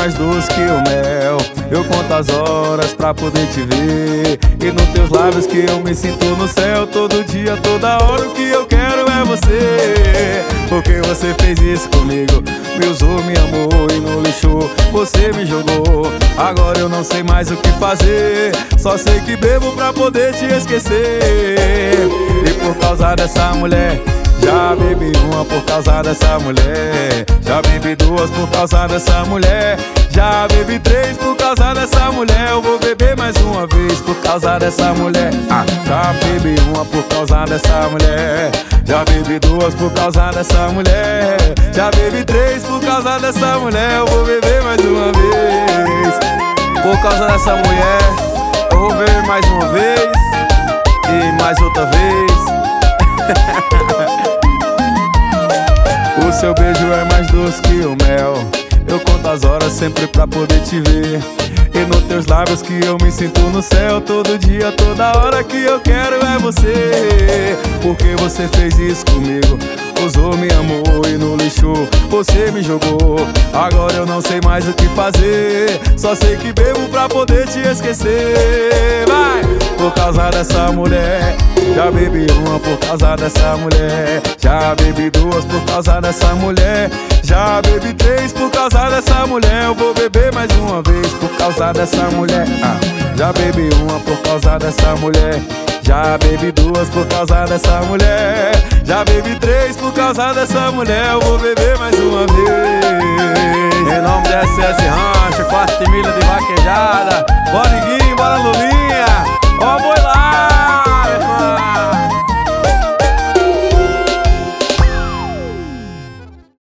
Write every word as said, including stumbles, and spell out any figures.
mais doce que o mel. Eu conto as horas pra poder te ver, e nos teus lábios que eu me sinto no céu. Todo dia, toda hora, o que eu quero é você. Porque você fez isso comigo, me usou, me amou e no lixo você me jogou. Agora eu não sei mais o que fazer, só sei que bebo pra poder te esquecer. E por causa dessa mulher, já bebi uma por causa dessa mulher. Já bebi duas por causa dessa mulher. Já bebi três por causa dessa mulher. Eu vou beber mais uma vez por causa dessa mulher. ah, Já bebi uma por causa dessa mulher. Já bebi duas por causa dessa mulher. Já bebi três por causa dessa mulher. Eu vou beber mais uma vez por causa dessa mulher. Eu vou beber mais uma vez e mais outra vez. O seu beijo é mais doce que o mel. Eu conto as horas sempre pra poder te ver, e nos teus lábios que eu me sinto no céu. Todo dia, toda hora, que eu quero é você. Porque você fez isso comigo, usou, me amou e no lixo você me jogou. Agora eu não sei mais o que fazer, só sei que bebo pra poder te esquecer. Vai! Por causa dessa mulher, já bebi uma por causa dessa mulher. Já bebi duas por causa dessa mulher. Já bebi três por causa dessa mulher. Eu vou beber mais uma vez por causa dessa mulher. ah, Já bebi uma por causa dessa mulher. Já bebi duas por causa dessa mulher. Já bebi três por causa dessa mulher. Eu vou beber mais uma vez. Em nome da S S Rancho, quarto de milha de vaquejada. Bora,